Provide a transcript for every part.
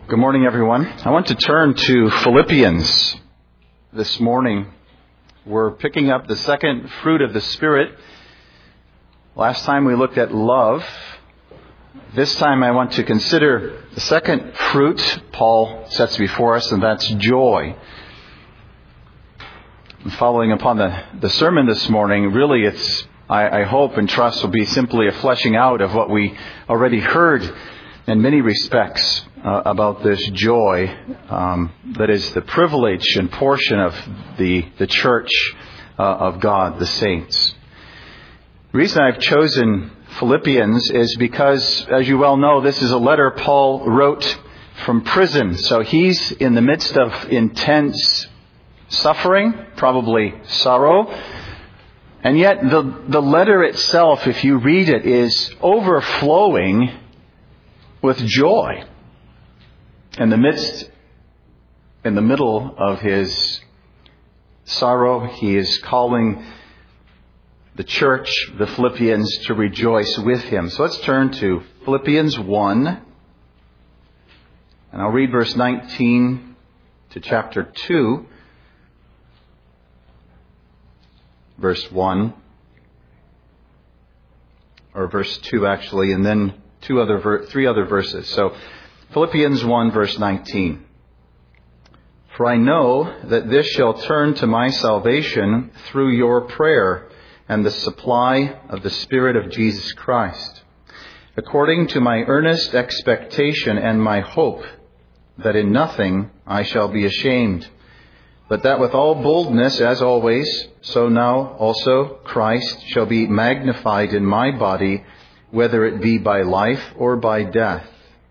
Good morning, everyone. I want to turn to Philippians this morning. We're picking up the second fruit of the Spirit. Last time we looked at love. This time I want to consider the second fruit Paul sets before us, and that's joy. And following upon the sermon this morning, really I hope and trust will be simply a fleshing out of what we already heard in many respects about this joy that is the privilege and portion of the church of God, the saints. The reason I've chosen Philippians is because, as you well know, this is a letter Paul wrote from prison. So he's in the midst of intense suffering, probably sorrow. And yet the letter itself, if you read it, is overflowing with joy. In the middle of his sorrow, he is calling the church, the Philippians, to rejoice with him. So let's turn to Philippians 1. And I'll read verse 19 to chapter 2. Verse 1. Or verse 2, actually, and then three other verses. So Philippians 1 verse 19. For I know that this shall turn to my salvation through your prayer and the supply of the Spirit of Jesus Christ, according to my earnest expectation and my hope that in nothing I shall be ashamed, but that with all boldness as always, so now also Christ shall be magnified in my body, whether it be by life or by death.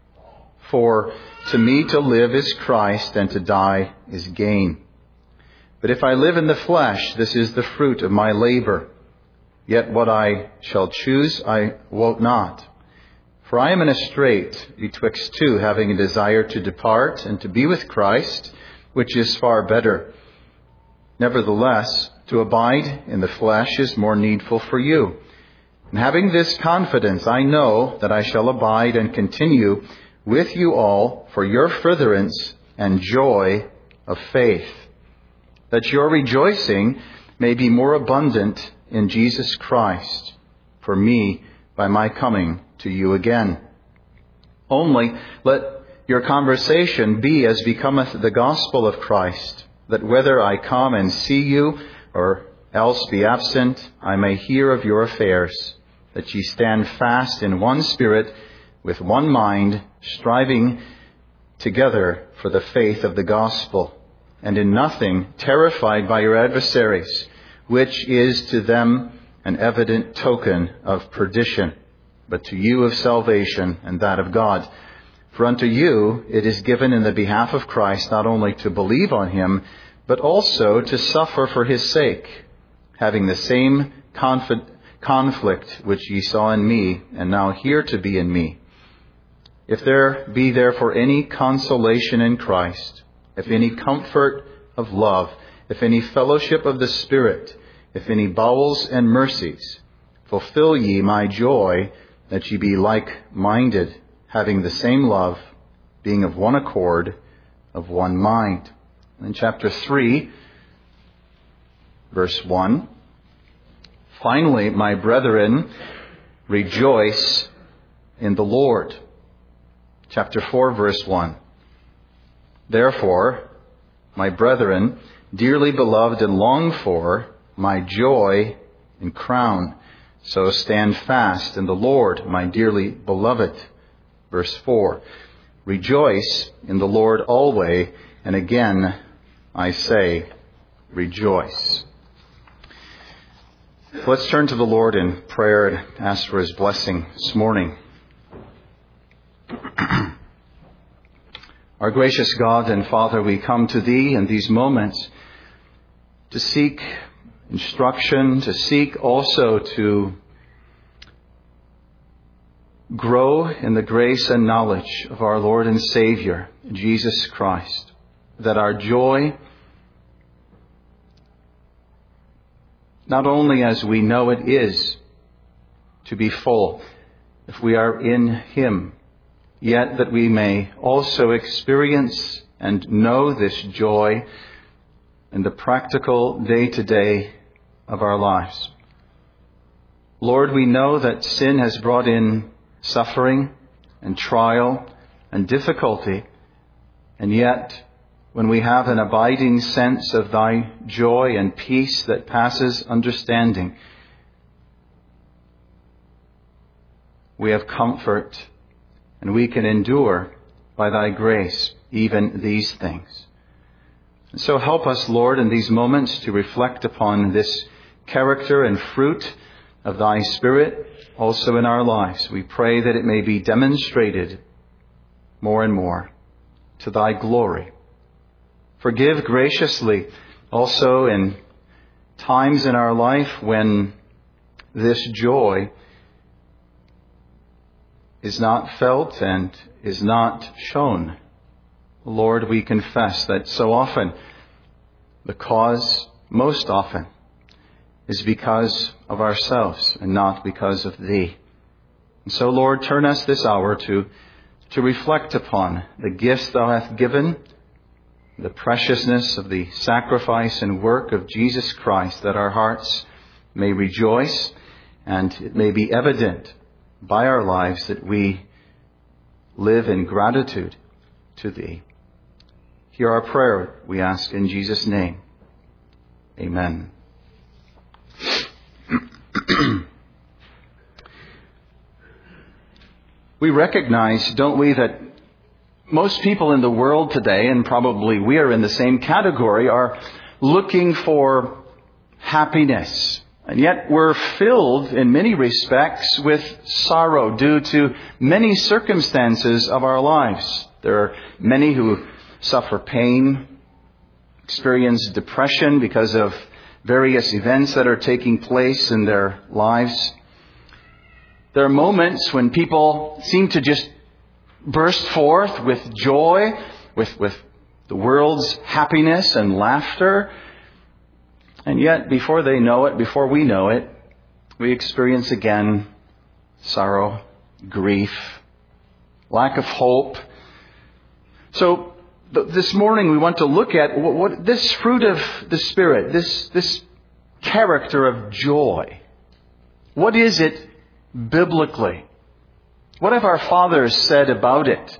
For to me to live is Christ, and to die is gain. But if I live in the flesh, this is the fruit of my labor. Yet what I shall choose I wot not. For I am in a strait betwixt two, having a desire to depart and to be with Christ, which is far better. Nevertheless, to abide in the flesh is more needful for you. And having this confidence, I know that I shall abide and continue with you all for your furtherance and joy of faith, that your rejoicing may be more abundant in Jesus Christ for me by my coming to you again. Only let your conversation be as becometh the gospel of Christ, that whether I come and see you or else be absent, I may hear of your affairs, that ye stand fast in one spirit, with one mind, striving together for the faith of the gospel, and in nothing terrified by your adversaries, which is to them an evident token of perdition, but to you of salvation and that of God. For unto you it is given in the behalf of Christ not only to believe on him, but also to suffer for his sake, having the same conflict which ye saw in me, and now hear to be in me. If there be therefore any consolation in Christ, if any comfort of love, if any fellowship of the Spirit, if any bowels and mercies, fulfill ye my joy, that ye be like-minded, having the same love, being of one accord, of one mind. In chapter 3, verse 1, finally, my brethren, rejoice in the Lord. Chapter 4, verse 1. Therefore, my brethren, dearly beloved and longed for, my joy and crown, so stand fast in the Lord, my dearly beloved. Verse 4. Rejoice in the Lord always, and again I say, rejoice. Let's turn to the Lord in prayer and ask for his blessing this morning. Our gracious God and Father, we come to thee in these moments to seek instruction, to seek also to grow in the grace and knowledge of our Lord and Savior, Jesus Christ, that our joy, not only as we know it is, to be full, if we are in him, yet that we may also experience and know this joy in the practical day-to-day of our lives. Lord, we know that sin has brought in suffering and trial and difficulty, and yet when we have an abiding sense of Thy joy and peace that passes understanding, we have comfort and we can endure by Thy grace even these things. And so help us, Lord, in these moments to reflect upon this character and fruit of Thy Spirit also in our lives. We pray that it may be demonstrated more and more to Thy glory. Forgive graciously also in times in our life when this joy is not felt and is not shown. Lord, we confess that so often the cause, most often, is because of ourselves and not because of Thee. And so, Lord, turn us this hour to reflect upon the gifts Thou hast given, the preciousness of the sacrifice and work of Jesus Christ, that our hearts may rejoice and it may be evident by our lives that we live in gratitude to Thee. Hear our prayer, we ask in Jesus' name. Amen. We recognize, don't we, that most people in the world today, and probably we are in the same category, are looking for happiness. And yet we're filled in many respects with sorrow due to many circumstances of our lives. There are many who suffer pain, experience depression because of various events that are taking place in their lives. There are moments when people seem to just burst forth with joy, with the world's happiness and laughter. And yet, before they know it, before we know it, we experience again sorrow, grief, lack of hope. So this morning we want to look at what this fruit of the Spirit, this character of joy. What is it biblically? What have our fathers said about it?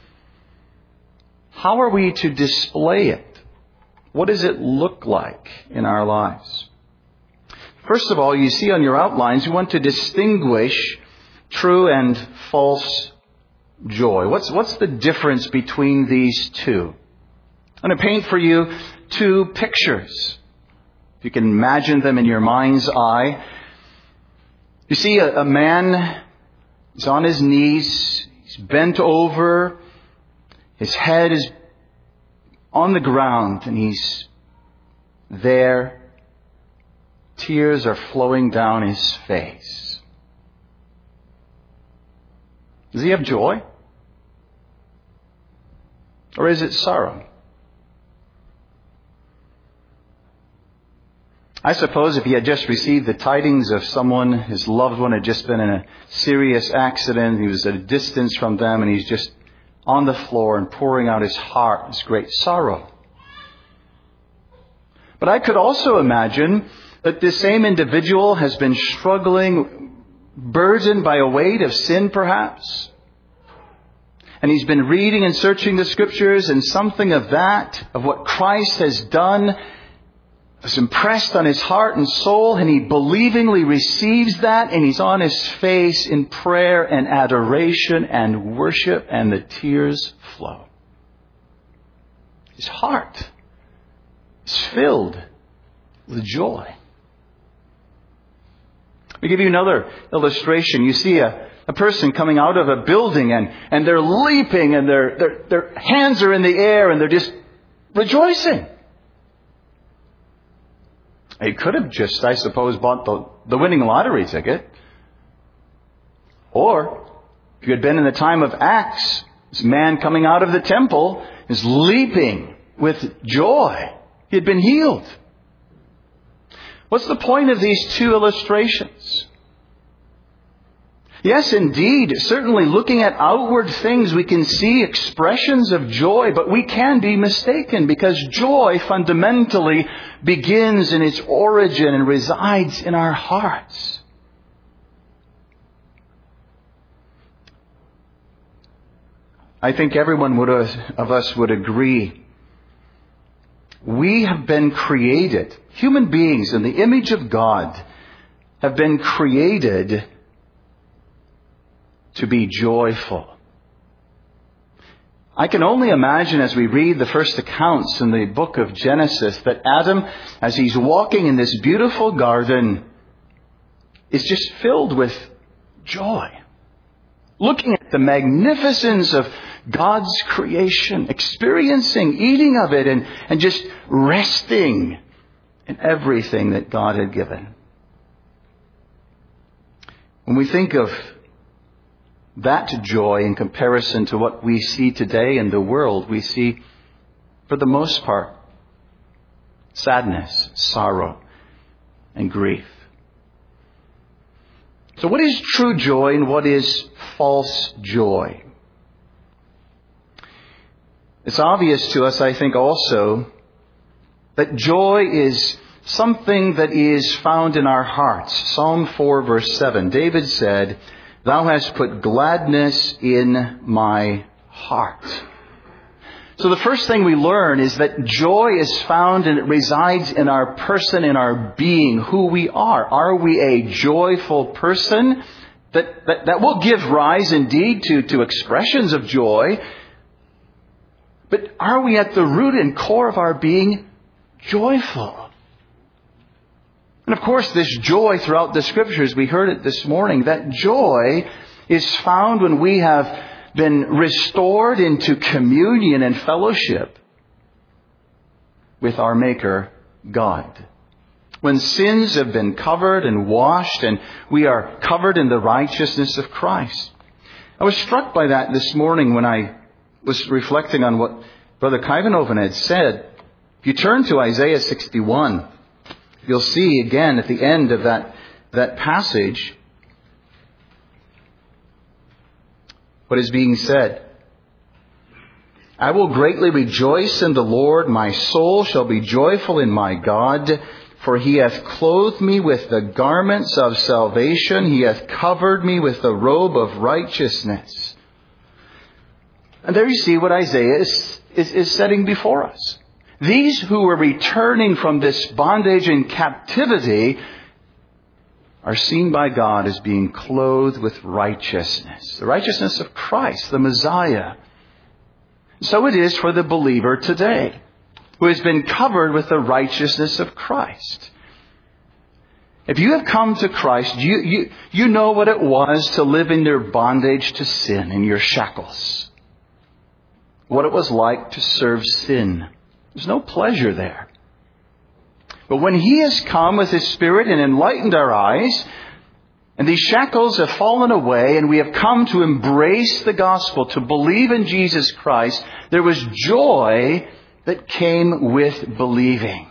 How are we to display it? What does it look like in our lives? First of all, you see on your outlines, we want to distinguish true and false joy. What's the difference between these two? I'm going to paint for you two pictures. If you can imagine them in your mind's eye. You see a man is on his knees, he's bent over, his head is on the ground, and he's there. Tears are flowing down his face. Does he have joy? Or is it sorrow? I suppose if he had just received the tidings of someone, his loved one had just been in a serious accident, he was at a distance from them, and he's just on the floor and pouring out his heart, his great sorrow. But I could also imagine that this same individual has been struggling, burdened by a weight of sin perhaps. And he's been reading and searching the Scriptures, and something of that, of what Christ has done, is impressed on his heart and soul, and he believingly receives that, and he's on his face in prayer and adoration and worship, and the tears flow. His heart is filled with joy. Let me give you another illustration. You see a person coming out of a building, and they're leaping, and their hands are in the air, and they're just rejoicing. He could have just, I suppose, bought the winning lottery ticket. Or, if you had been in the time of Acts, this man coming out of the temple is leaping with joy. He had been healed. What's the point of these two illustrations? Yes, indeed. Certainly looking at outward things, we can see expressions of joy, but we can be mistaken because joy fundamentally begins in its origin and resides in our hearts. I think everyone of us would agree. We have been created, human beings in the image of God, have been created to be joyful. I can only imagine as we read the first accounts in the book of Genesis that Adam, as he's walking in this beautiful garden, is just filled with joy. Looking at the magnificence of God's creation, experiencing, eating of it, and just resting in everything that God had given. When we think of that joy in comparison to what we see today in the world, we see, for the most part, sadness, sorrow, and grief. So what is true joy and what is false joy? It's obvious to us, I think, also that joy is something that is found in our hearts. Psalm 4, verse 7, David said, "Thou hast put gladness in my heart." So the first thing we learn is that joy is found and it resides in our person, in our being, who we are. Are we a joyful person? That will give rise indeed to expressions of joy. But are we at the root and core of our being joyful? And of course, this joy throughout the Scriptures, we heard it this morning, that joy is found when we have been restored into communion and fellowship with our Maker, God. When sins have been covered and washed and we are covered in the righteousness of Christ. I was struck by that this morning when I was reflecting on what Brother Kuyvenhoven had said. If you turn to Isaiah 61, you'll see again at the end of that passage what is being said. "I will greatly rejoice in the Lord. My soul shall be joyful in my God. For he hath clothed me with the garments of salvation. He hath covered me with the robe of righteousness." And there you see what Isaiah is setting before us. These who were returning from this bondage and captivity are seen by God as being clothed with righteousness. The righteousness of Christ, the Messiah. So it is for the believer today, who has been covered with the righteousness of Christ. If you have come to Christ, you know what it was to live in your bondage to sin, in your shackles. What it was like to serve sin. There's no pleasure there. But when He has come with His Spirit and enlightened our eyes, and these shackles have fallen away, and we have come to embrace the gospel, to believe in Jesus Christ, there was joy that came with believing.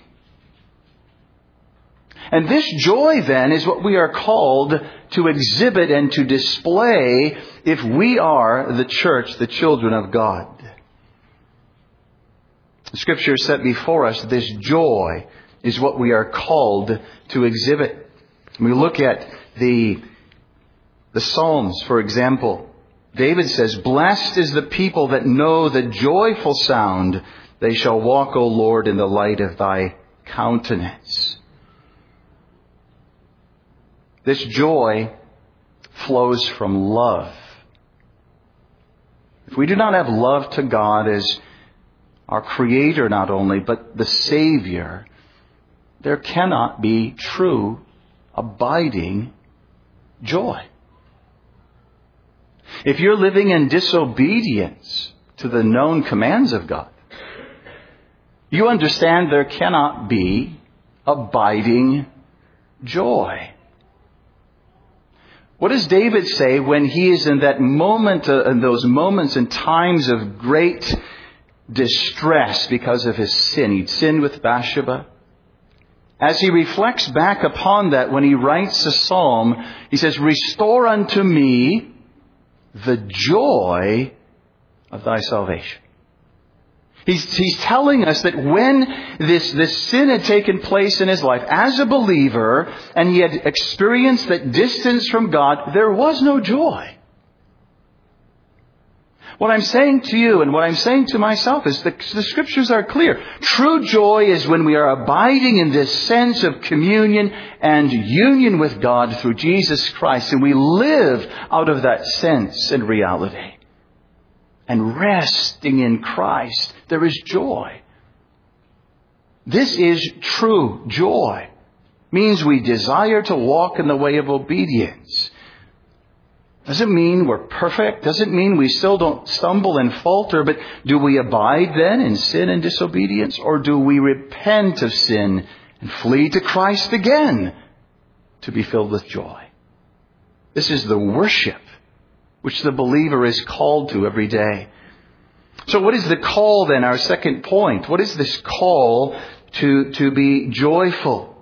And this joy then is what we are called to exhibit and to display if we are the church, the children of God. The Scripture set before us this joy is what we are called to exhibit. When we look at the Psalms, for example, David says, "Blessed is the people that know the joyful sound. They shall walk, O Lord, in the light of thy countenance." This joy flows from love. If we do not have love to God as our Creator not only, but the Savior, there cannot be true, abiding joy. If you're living in disobedience to the known commands of God, you understand there cannot be abiding joy. What does David say when he is in that moment, in those moments and times of great distress because of his sin? He'd sinned with Bathsheba. as he reflects back upon that when he writes the psalm, he says, "Restore unto me the joy of thy salvation." He's telling us that when this sin had taken place in his life as a believer, and he had experienced that distance from God, there was no joy. What I'm saying to you and what I'm saying to myself is that the Scriptures are clear. True joy is when we are abiding in this sense of communion and union with God through Jesus Christ, and we live out of that sense and reality. And resting in Christ, there is joy. This is true joy. It means we desire to walk in the way of obedience. Doesn't mean we're perfect. Doesn't mean we still don't stumble and falter. But do we abide then in sin and disobedience? Or do we repent of sin and flee to Christ again to be filled with joy? This is the worship which the believer is called to every day. So what is the call then? Our second point. What is this call to be joyful?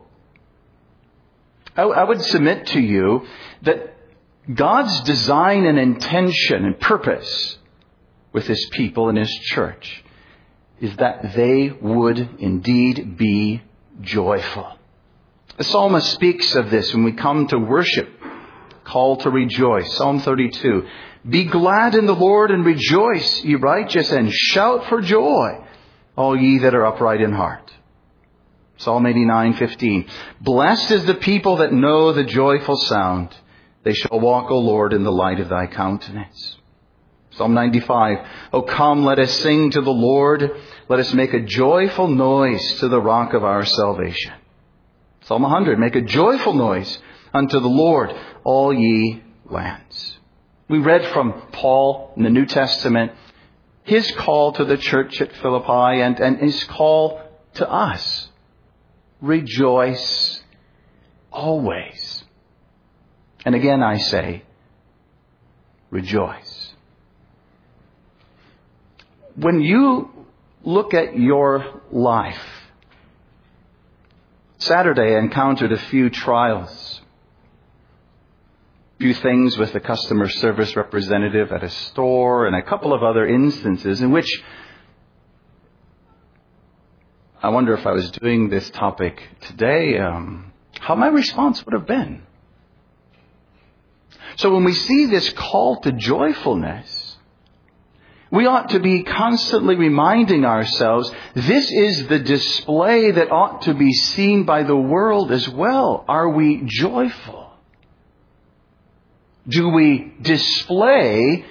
I would submit to you that God's design and intention and purpose with His people and His church is that they would indeed be joyful. The psalmist speaks of this when we come to worship. Call to rejoice. Psalm 32. Be glad in the Lord and rejoice, ye righteous, and shout for joy, all ye that are upright in heart. Psalm 89:15. Blessed is the people that know the joyful sound. They shall walk, O Lord, in the light of thy countenance. Psalm 95. O come, let us sing to the Lord. Let us make a joyful noise to the rock of our salvation. Psalm 100. Make a joyful noise unto the Lord, all ye lands. We read from Paul in the New Testament, his call to the church at Philippi and his call to us. Rejoice always. And again I say, rejoice. When you look at your life, Saturday I encountered a few trials. A few things with the customer service representative at a store and a couple of other instances in which I wonder if I was doing this topic today, how my response would have been. So when we see this call to joyfulness, we ought to be constantly reminding ourselves, this is the display that ought to be seen by the world as well. Are we joyful? Do we display,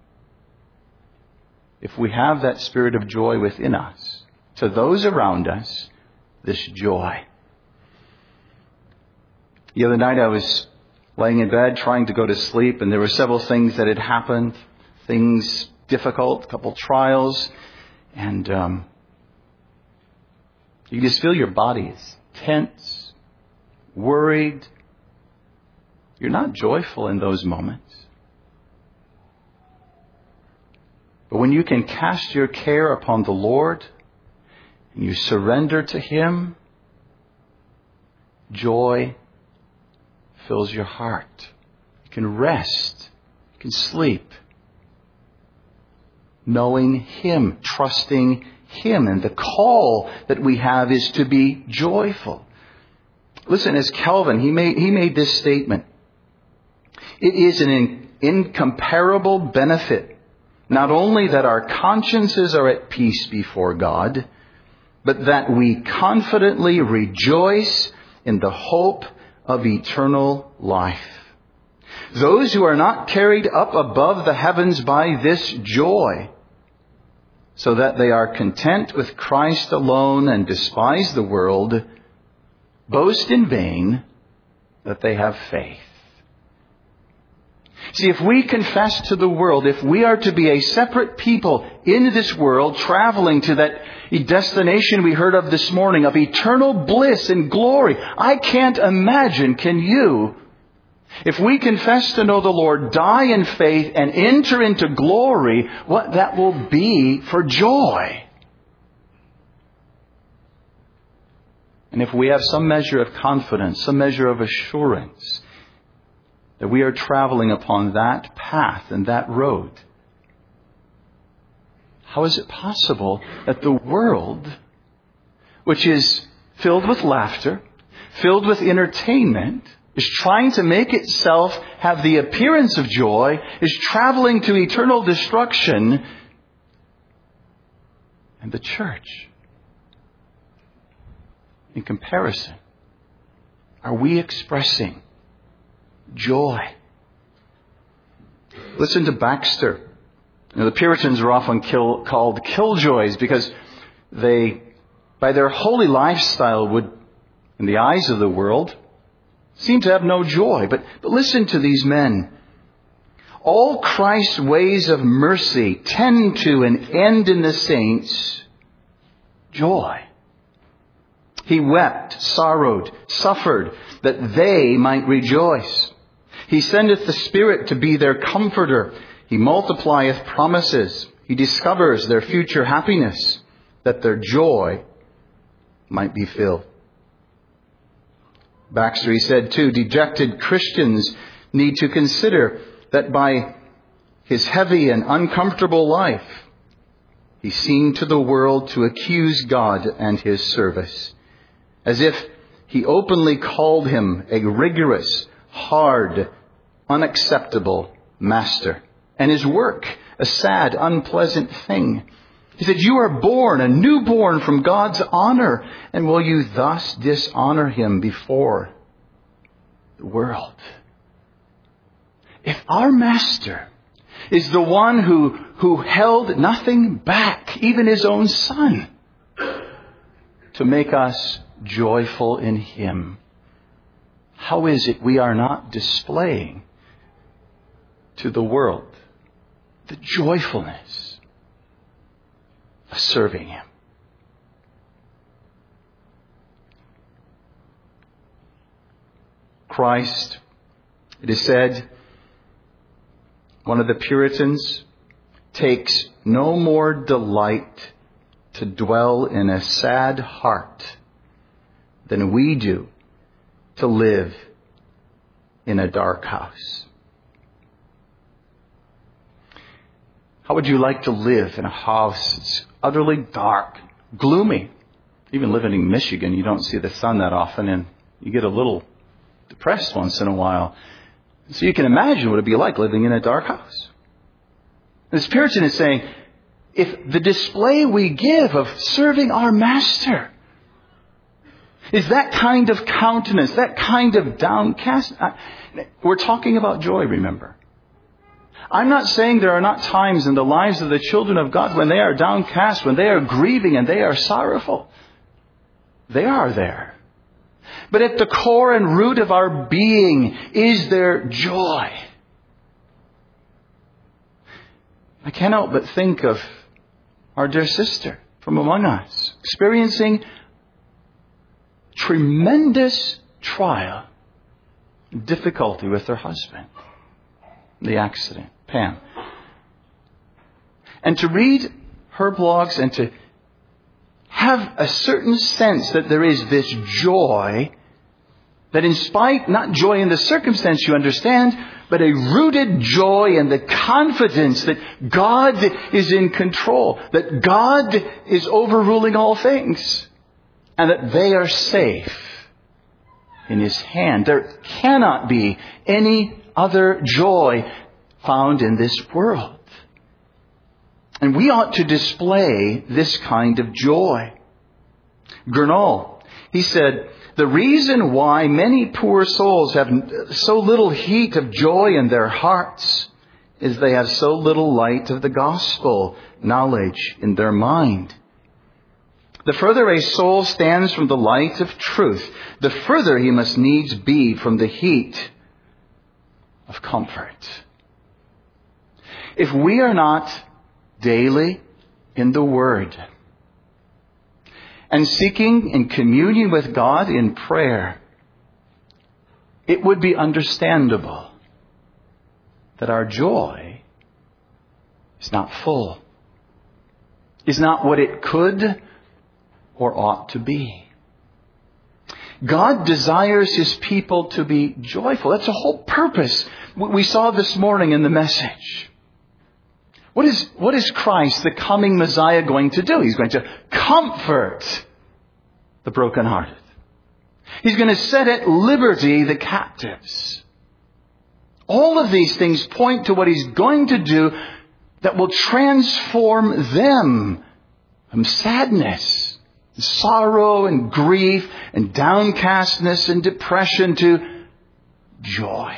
if we have that spirit of joy within us, to those around us, this joy? The other night I was laying in bed trying to go to sleep, and there were several things that had happened, things difficult, a couple trials, and you just feel your body is tense, worried. You're not joyful in those moments. But when you can cast your care upon the Lord and you surrender to Him, joy fills your heart. You can rest. You can sleep. Knowing Him, trusting Him. And the call that we have is to be joyful. Listen, as Calvin, he made this statement. It is an incomparable benefit, not only that our consciences are at peace before God, but that we confidently rejoice in the hope of eternal life. Those who are not carried up above the heavens by this joy, so that they are content with Christ alone and despise the world, boast in vain that they have faith. See, if we confess to the world, if we are to be a separate people in this world, traveling to that destination we heard of this morning of eternal bliss and glory, I can't imagine, can you? If we confess to know the Lord, die in faith, and enter into glory, what that will be for joy. And if we have some measure of confidence, some measure of assurance that we are traveling upon that path and that road, how is it possible that the world, which is filled with laughter, filled with entertainment, is trying to make itself have the appearance of joy, is traveling to eternal destruction, and the church, in comparison, are we expressing joy? Listen to Baxter. The Puritans are often called killjoys because they, by their holy lifestyle, would, in the eyes of the world, seem to have no joy. But listen to these men. All Christ's ways of mercy tend to and end in the saints' joy. He wept, sorrowed, suffered, that they might rejoice. He sendeth the Spirit to be their comforter. He multiplieth promises. He discovers their future happiness, that their joy might be filled. Baxter, he said too, dejected Christians need to consider that by his heavy and uncomfortable life, he seemed to the world to accuse God and his service, as if he openly called him a rigorous, hard, unacceptable master, and his work a sad, unpleasant thing. He said, you are born, a newborn from God's honor, and will you thus dishonor him before the world? If our master is the one who held nothing back, even his own son, to make us joyful in him, how is it we are not displaying to the world the joyfulness of serving him? Christ, it is said, one of the Puritans, takes no more delight to dwell in a sad heart than we do to live in a dark house. How would you like to live in a house that's utterly dark, gloomy? Even living in Michigan, you don't see the sun that often, and you get a little depressed once in a while. So you can imagine what it'd be like living in a dark house. This Puritan is saying, if the display we give of serving our master is that kind of countenance, that kind of downcast, we're talking about joy, remember. I'm not saying there are not times in the lives of the children of God when they are downcast, when they are grieving and they are sorrowful. They are there. But at the core and root of our being is there joy. I can't help but think of our dear sister from among us, experiencing tremendous trial, difficulty with her husband. The accident, Pam. And to read her blogs and to have a certain sense that there is this joy that in spite, not joy in the circumstance you understand, but a rooted joy in the confidence that God is in control, that God is overruling all things, and that they are safe in his hand. There cannot be any other joy found in this world. And we ought to display this kind of joy. Gurnall, he said, the reason why many poor souls have so little heat of joy in their hearts is they have so little light of the gospel knowledge in their mind. The further a soul stands from the light of truth, the further he must needs be from the heat of comfort. If we are not daily in the Word and seeking in communion with God in prayer, it would be understandable that our joy is not full, is not what it could or ought to be. God desires His people to be joyful. That's the whole purpose. We saw this morning in the message. What is Christ, the coming Messiah, going to do? He's going to comfort the brokenhearted. He's going to set at liberty the captives. All of these things point to what He's going to do that will transform them from sadness, sorrow and grief and downcastness and depression to joy.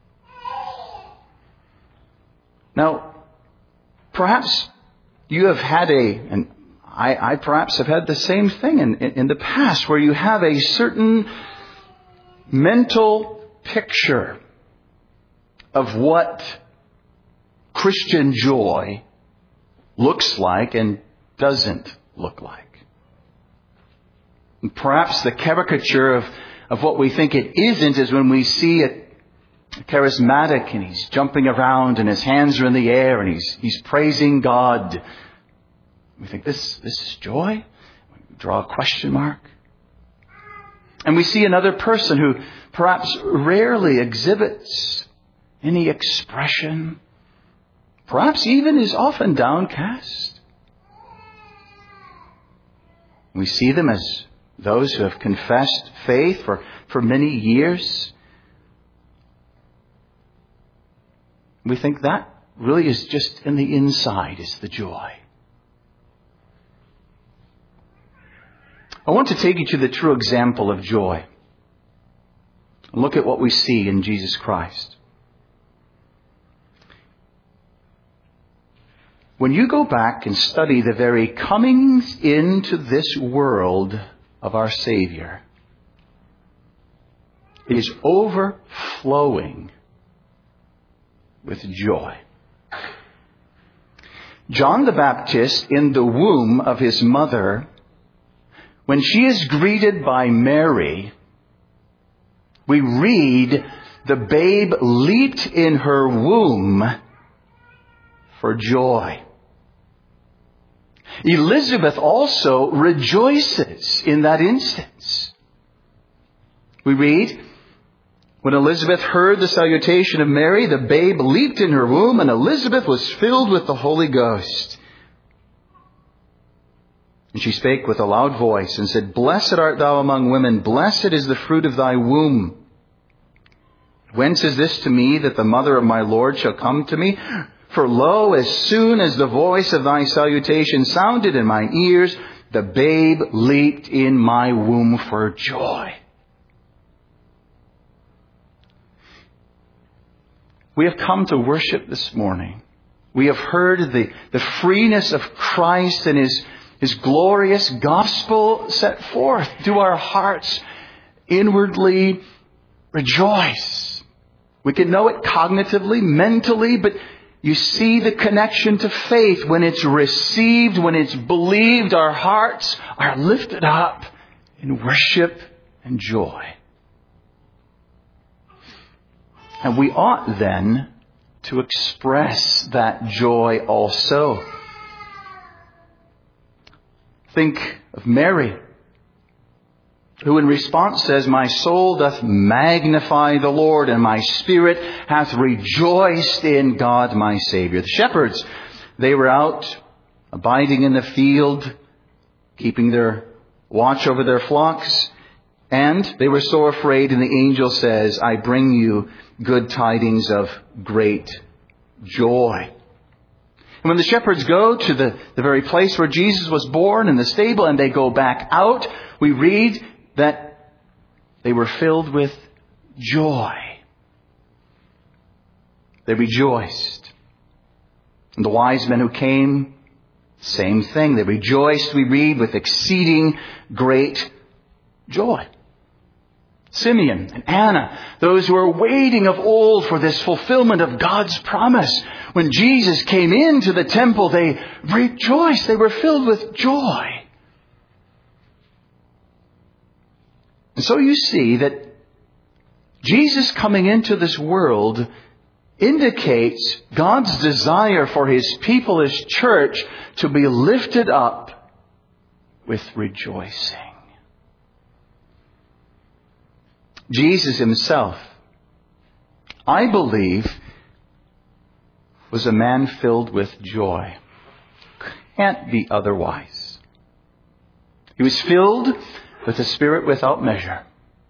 Now, perhaps you have had and I perhaps have had the same thing in the past, where you have a certain mental picture of what Christian joy looks like and doesn't look like. And perhaps the caricature of what we think it isn't is when we see a charismatic and he's jumping around and his hands are in the air and he's praising God. We think this is joy? We draw a question mark. And we see another person who perhaps rarely exhibits any expression, perhaps even is often downcast. We see them as those who have confessed faith for many years. We think that really is just in the inside, is the joy. I want to take you to the true example of joy. Look at what we see in Jesus Christ. When you go back and study the very comings into this world of our Savior, it is overflowing with joy. John the Baptist, in the womb of his mother, when she is greeted by Mary, we read the babe leaped in her womb for joy. Elizabeth also rejoices in that instance. We read, when Elizabeth heard the salutation of Mary, the babe leaped in her womb, and Elizabeth was filled with the Holy Ghost. And she spake with a loud voice and said, Blessed art thou among women, blessed is the fruit of thy womb. Whence is this to me, that the mother of my Lord shall come to me? For lo, as soon as the voice of thy salutation sounded in mine ears, the babe leaped in my womb for joy. We have come to worship this morning. We have heard the freeness of Christ and His glorious gospel set forth. Do our hearts inwardly rejoice? We can know it cognitively, mentally, but you see the connection to faith. When it's received, when it's believed, our hearts are lifted up in worship and joy. And we ought then to express that joy also. Think of Mary, who in response says, My soul doth magnify the Lord, and my spirit hath rejoiced in God my Savior. The shepherds, they were out abiding in the field, keeping their watch over their flocks, and they were so afraid, and the angel says, I bring you good tidings of great joy. And when the shepherds go to the very place where Jesus was born in the stable, and they go back out, we read that they were filled with joy. They rejoiced. And the wise men who came, same thing. They rejoiced, we read, with exceeding great joy. Simeon and Anna, those who were waiting of old for this fulfillment of God's promise. When Jesus came into the temple, they rejoiced. They were filled with joy. And so you see that Jesus coming into this world indicates God's desire for His people, His church, to be lifted up with rejoicing. Jesus himself, I believe, was a man filled with joy. Can't be otherwise. He was filled with the Spirit without measure.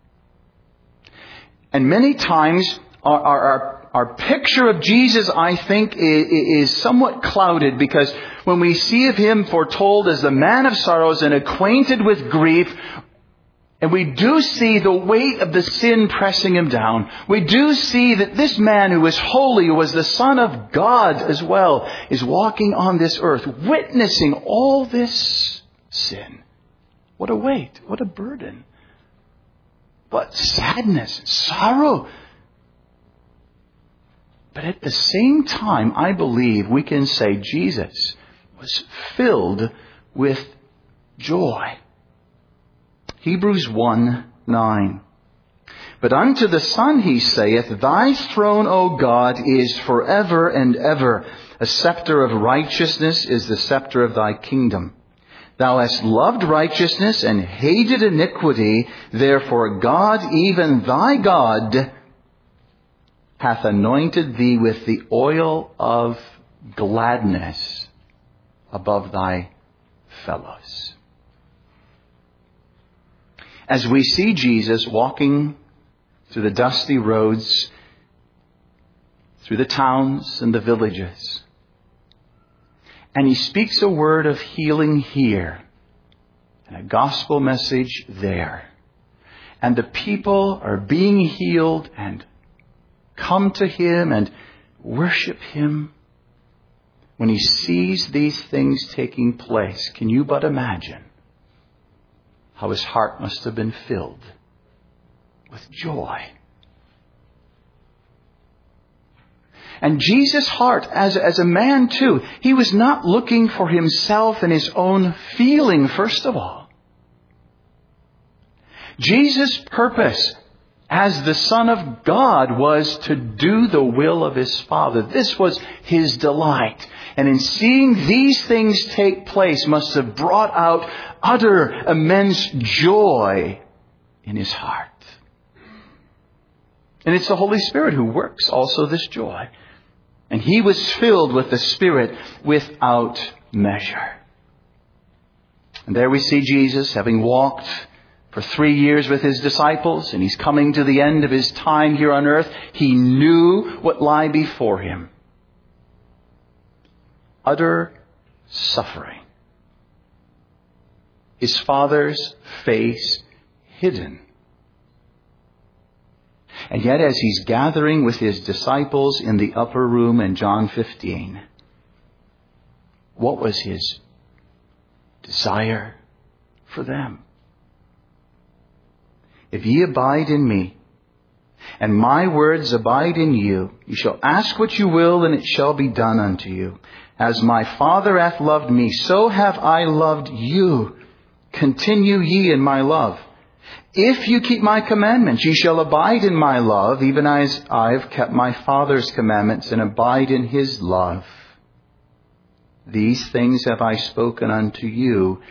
And many times our picture of Jesus, I think, is somewhat clouded, because when we see of him foretold as the man of sorrows and acquainted with grief, and we do see the weight of the sin pressing him down, we do see that this man who was holy, who was the Son of God as well, is walking on this earth, witnessing all this sin. What a weight, what a burden. What sadness, sorrow. But at the same time, I believe we can say Jesus was filled with joy. Hebrews 1:9. But unto the Son he saith, Thy throne, O God, is forever and ever. A scepter of righteousness is the scepter of thy kingdom. Thou hast loved righteousness and hated iniquity. Therefore God, even thy God, hath anointed thee with the oil of gladness above thy fellows. As we see Jesus walking through the dusty roads, through the towns and the villages, and he speaks a word of healing here and a gospel message there, and the people are being healed and come to him and worship him. When he sees these things taking place, can you but imagine how his heart must have been filled with joy? And Jesus' heart, as a man too, he was not looking for himself and his own feeling, first of all. Jesus' purpose as the Son of God was to do the will of his Father. This was his delight. And in seeing these things take place must have brought out utter, immense joy in his heart. And it's the Holy Spirit who works also this joy. And he was filled with the Spirit without measure. And there we see Jesus having walked for 3 years with his disciples, and he's coming to the end of his time here on earth. He knew what lay before him. Utter suffering. His Father's face hidden. And yet as he's gathering with his disciples in the upper room in John 15, what was his desire for them? If ye abide in me, and my words abide in you, you shall ask what you will, and it shall be done unto you. As my Father hath loved me, so have I loved you. Continue ye in my love. If you keep my commandments, ye shall abide in my love, even as I have kept my Father's commandments and abide in his love. These things have I spoken unto you,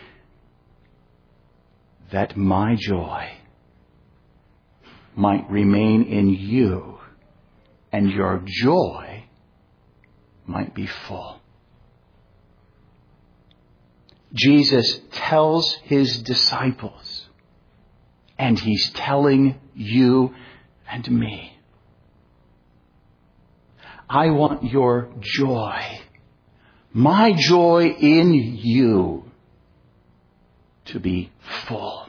that my joy might remain in you, and your joy might be full. Jesus tells his disciples, and he's telling you and me, I want your joy, my joy in you, to be full.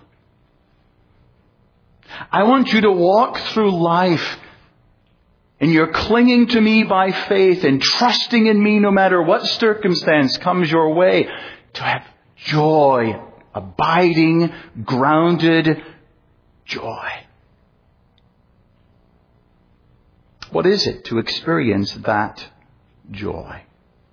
I want you to walk through life and you're clinging to me by faith and trusting in me no matter what circumstance comes your way, to have joy, abiding, grounded joy. What is it to experience that joy?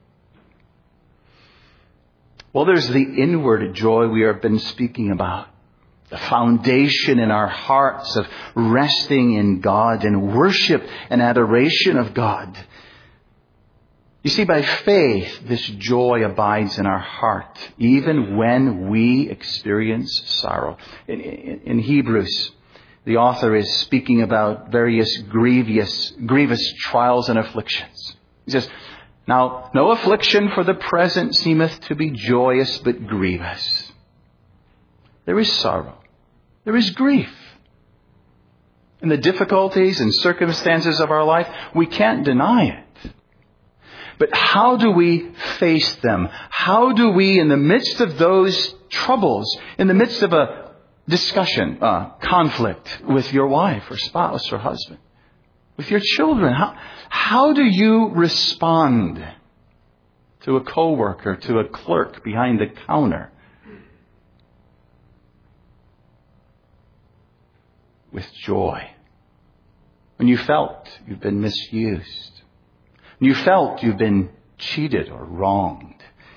Well, there's the inward joy we have been speaking about. The foundation in our hearts of resting in God and worship and adoration of God. You see, by faith, this joy abides in our heart, even when we experience sorrow. In Hebrews the author is speaking about various grievous trials and afflictions. He says, "Now, no affliction for the present seemeth to be joyous, but grievous." There is sorrow. There is grief. In the difficulties and circumstances of our life, we can't deny it. But how do we face them? How do we, in the midst of those troubles, in the midst of a discussion, conflict with your wife or spouse or husband, with your children, how do you respond to a coworker, to a clerk behind the counter? With joy. When you felt you've been misused. When you felt you've been cheated or wronged.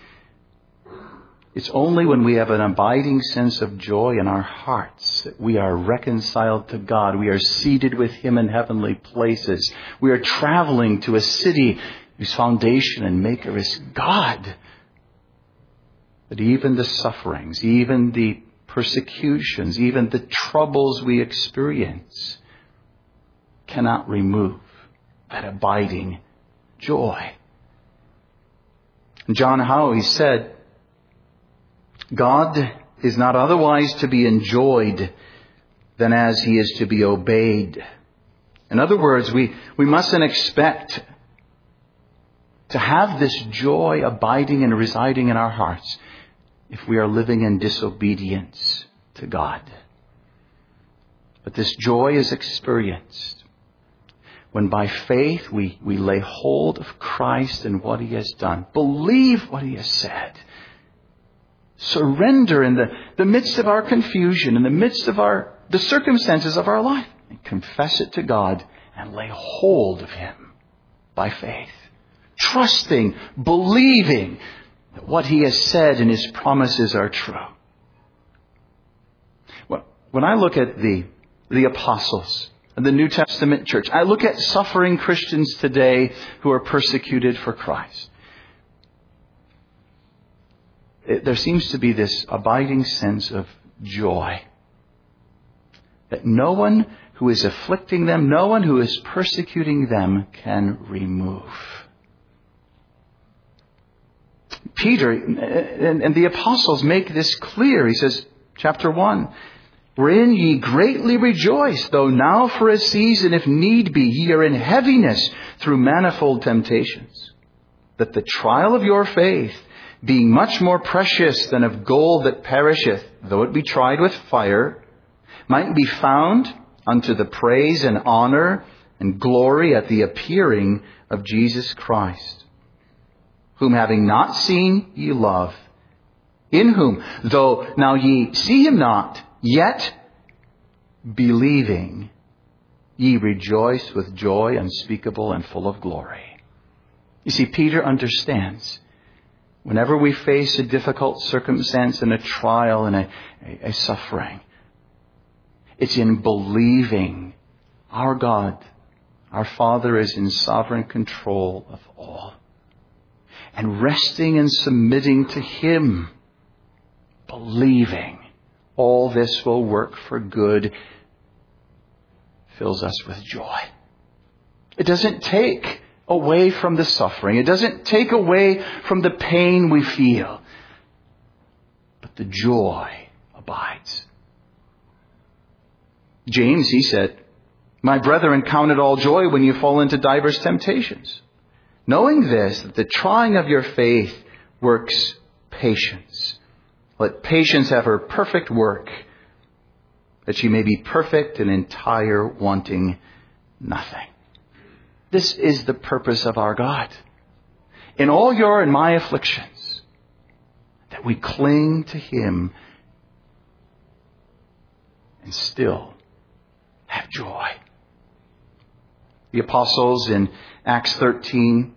It's only when we have an abiding sense of joy in our hearts that we are reconciled to God. We are seated with Him in heavenly places. We are traveling to a city whose foundation and maker is God. That even the sufferings, even the persecutions, even the troubles we experience cannot remove that abiding joy. John Howe, he said, God is not otherwise to be enjoyed than as He is to be obeyed. In other words, we mustn't expect to have this joy abiding and residing in our hearts if we are living in disobedience to God. But this joy is experienced when by faith we lay hold of Christ and what He has done. Believe what He has said. Surrender in the midst of our confusion, in the midst of the circumstances of our life. And confess it to God and lay hold of Him by faith. Trusting, believing that what He has said and His promises are true. When I look at the apostles and the New Testament church, I look at suffering Christians today who are persecuted for Christ. There seems to be this abiding sense of joy. That no one who is afflicting them, no one who is persecuting them can remove. Peter and the apostles make this clear. He says, chapter 1, "Wherein ye greatly rejoice, though now for a season, if need be, ye are in heaviness through manifold temptations. That the trial of your faith, being much more precious than of gold that perisheth, though it be tried with fire, might be found unto the praise and honor and glory at the appearing of Jesus Christ, whom having not seen ye love, in whom, though now ye see Him not, yet believing, ye rejoice with joy unspeakable and full of glory." You see, Peter understands whenever we face a difficult circumstance and a trial and a suffering, it's in believing our God, our Father, is in sovereign control of all. And resting and submitting to Him, believing all this will work for good, fills us with joy. It doesn't take away from the suffering. It doesn't take away from the pain we feel. But the joy abides. James, he said, "My brethren, count it all joy when you fall into divers temptations, knowing this, that the trying of your faith works patience. Let patience have her perfect work, that she may be perfect and entire, wanting nothing." This is the purpose of our God. In all your and my afflictions, that we cling to Him and still have joy. The apostles in Acts 13,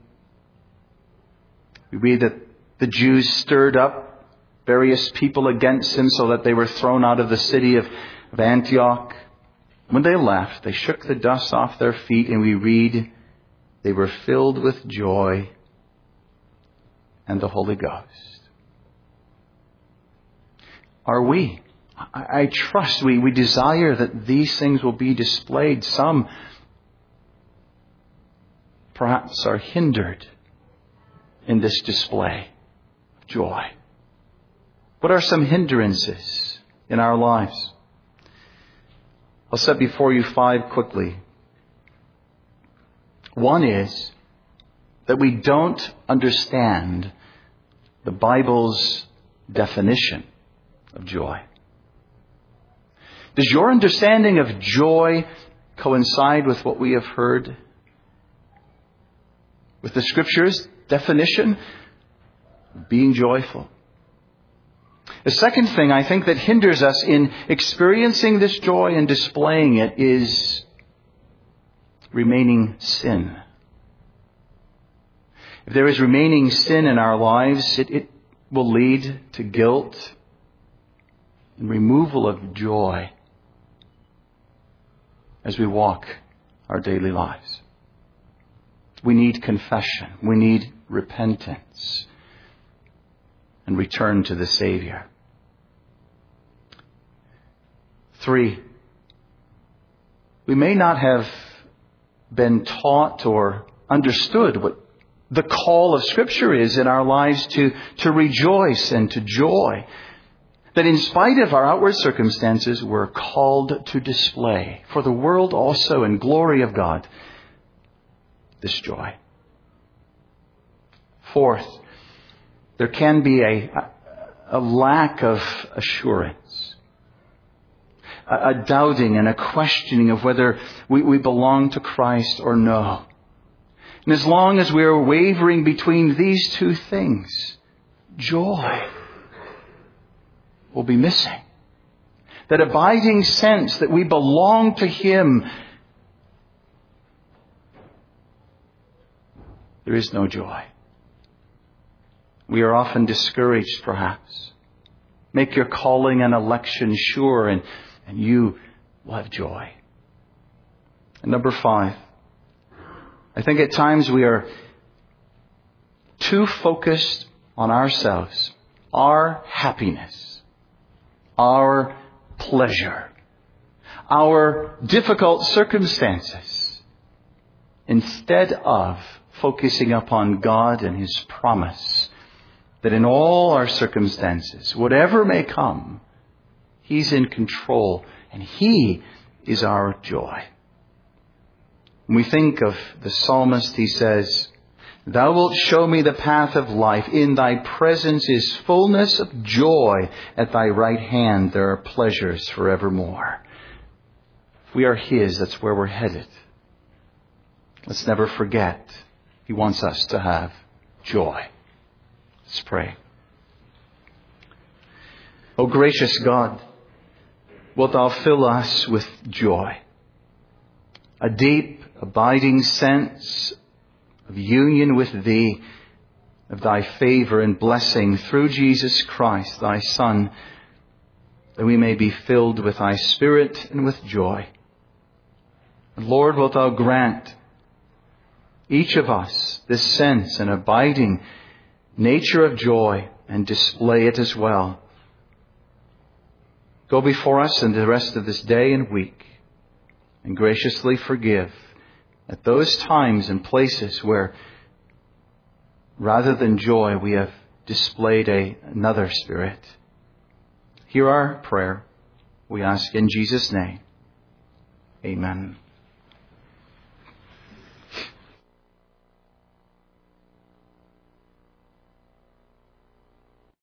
we read that the Jews stirred up various people against him so that they were thrown out of the city of Antioch. When they left, they shook the dust off their feet, and we read they were filled with joy and the Holy Ghost. Are we? I trust we desire that these things will be displayed. Some perhaps are hindered in this display of joy. What are some hindrances in our lives? I'll set before you 5 quickly. One is that we don't understand the Bible's definition of joy. Does your understanding of joy coincide with what we have heard? With the Scripture's definition of being joyful? The second thing I think that hinders us in experiencing this joy and displaying it is remaining sin. If there is remaining sin in our lives, it will lead to guilt and removal of joy as we walk our daily lives. We need confession. We need repentance and return to the Savior. 3, we may not have been taught or understood what the call of Scripture is in our lives to rejoice and to joy. That in spite of our outward circumstances, we're called to display for the world also in glory of God this joy. 4th, there can be a lack of assurance, a doubting and a questioning of whether we belong to Christ or no. And as long as we are wavering between these two things, joy will be missing. That abiding sense that we belong to Him, there is no joy. We are often discouraged, perhaps. Make your calling and election sure, and you will have joy. And number 5, I think at times we are too focused on ourselves, our happiness, our pleasure, our difficult circumstances, instead of focusing upon God and His promise that in all our circumstances, whatever may come, He's in control and He is our joy. When we think of the psalmist, he says, "Thou wilt show me the path of life. In Thy presence is fullness of joy. At Thy right hand there are pleasures forevermore." If we are His, that's where we're headed. Let's never forget, He wants us to have joy. Let's pray. O gracious God, wilt Thou fill us with joy, a deep, abiding sense of union with Thee, of Thy favor and blessing through Jesus Christ, Thy Son, that we may be filled with Thy Spirit and with joy. And Lord, wilt Thou grant each of us this sense and abiding nature of joy and display it as well. Go before us in the rest of this day and week and graciously forgive at those times and places where rather than joy we have displayed another spirit. Hear our prayer, we ask in Jesus' name. Amen.